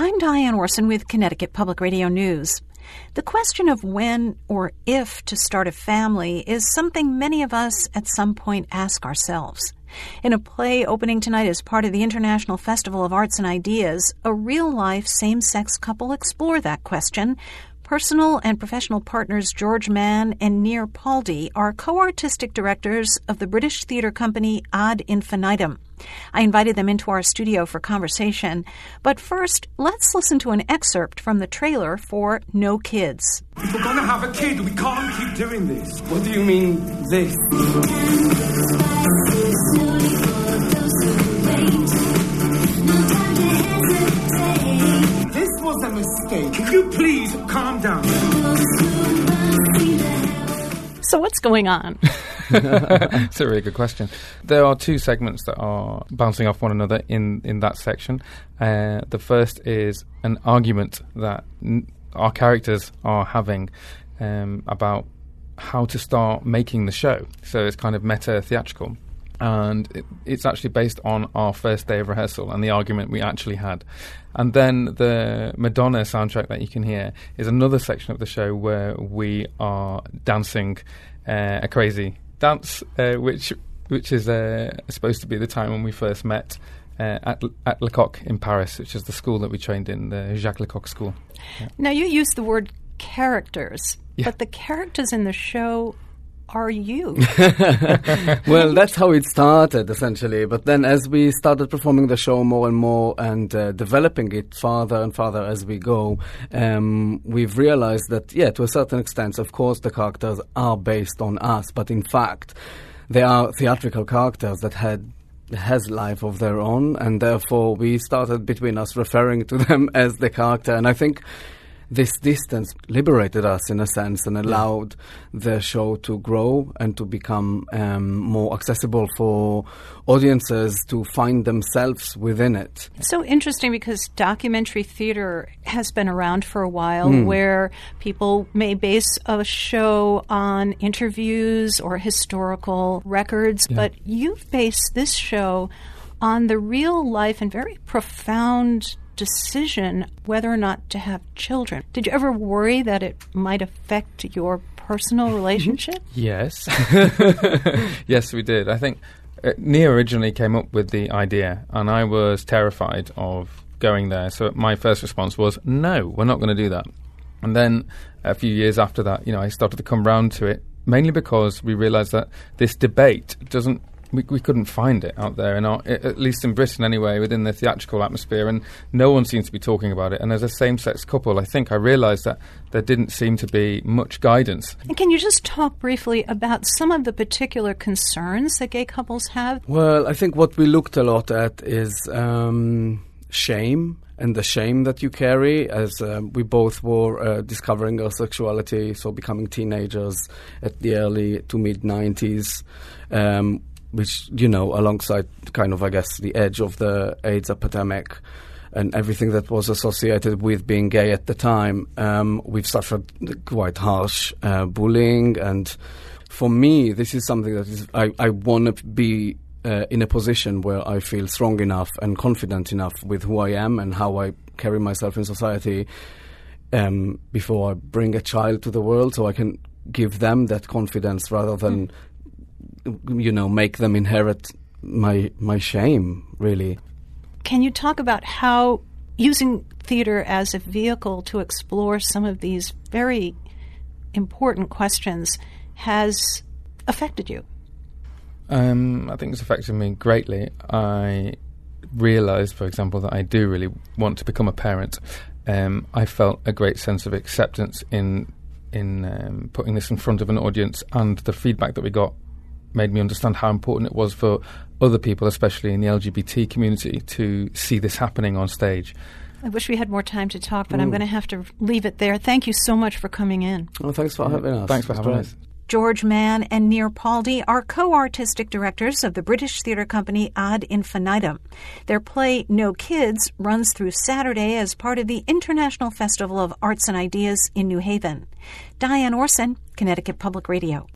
I'm Diane Orson with Connecticut Public Radio News. The question of when or if to start a family is something many of us at some point ask ourselves. In a play opening tonight as part of the International Festival of Arts and Ideas, a real-life same-sex couple explore that question. Personal and professional partners George Mann and Nir Paldi are co-artistic directors of the British theatre company Ad Infinitum. I invited them into our studio for conversation, but first, let's listen to an excerpt from the trailer for No Kids. If we're going to have a kid, we can't keep doing this. What do you mean, this? This was a mistake. Can you please calm down? So what's going on? It's a really good question. There are two segments that are bouncing off one another in that section. The first is an argument that our characters are having about how to start making the show. So it's kind of meta-theatrical. And it's actually based on our first day of rehearsal and the argument we actually had. And then the Madonna soundtrack that you can hear is another section of the show where we are dancing a crazy dance, which is supposed to be the time when we first met at Lecoq in Paris, which is the school that we trained in, the Jacques Lecoq School. Yeah. Now, you use the word characters, but the characters in the show are you. Well, that's how it started, essentially. But then as we started performing the show more and more and developing it farther and farther as we go, we've realized that, to a certain extent, of course, the characters are based on us. But in fact, they are theatrical characters that has life of their own. And therefore, we started between us referring to them as the character. And I think this distance liberated us in a sense and allowed the show to grow and to become more accessible for audiences to find themselves within it. It's so interesting because documentary theater has been around for a while where people may base a show on interviews or historical records, but you've based this show on the real life and very profound decision whether or not to have children. Did you ever worry that it might affect your personal relationship? Yes. Yes, we did. I think Nir originally came up with the idea, and I was terrified of going there. So my first response was, no, we're not going to do that. And then a few years after that, I started to come round to it, mainly because we realised that this debate doesn't We couldn't find it out there, at least in Britain anyway, within the theatrical atmosphere, and no one seems to be talking about it. And as a same-sex couple, I think I realised that there didn't seem to be much guidance. And can you just talk briefly about some of the particular concerns that gay couples have? Well, I think what we looked a lot at is shame and the shame that you carry as we both were discovering our sexuality, so becoming teenagers at the early to mid-90s, which, alongside kind of, I guess, the edge of the AIDS epidemic and everything that was associated with being gay at the time, we've suffered quite harsh bullying. And for me, this is something that is I want to be in a position where I feel strong enough and confident enough with who I am and how I carry myself in society before I bring a child to the world, so I can give them that confidence rather than make them inherit my shame, really. Can you talk about how using theater as a vehicle to explore some of these very important questions has affected you? I think it's affected me greatly. I realised, for example, that I do really want to become a parent. I felt a great sense of acceptance in putting this in front of an audience, and the feedback that we got made me understand how important it was for other people, especially in the LGBT community, to see this happening on stage. I wish we had more time to talk, but I'm going to have to leave it there. Thank you so much for coming in. Oh, thanks for having us. Thanks for having us. George Mann and Nir Paldi are co-artistic directors of the British theatre company Ad Infinitum. Their play No Kids runs through Saturday as part of the International Festival of Arts and Ideas in New Haven. Diane Orson, Connecticut Public Radio.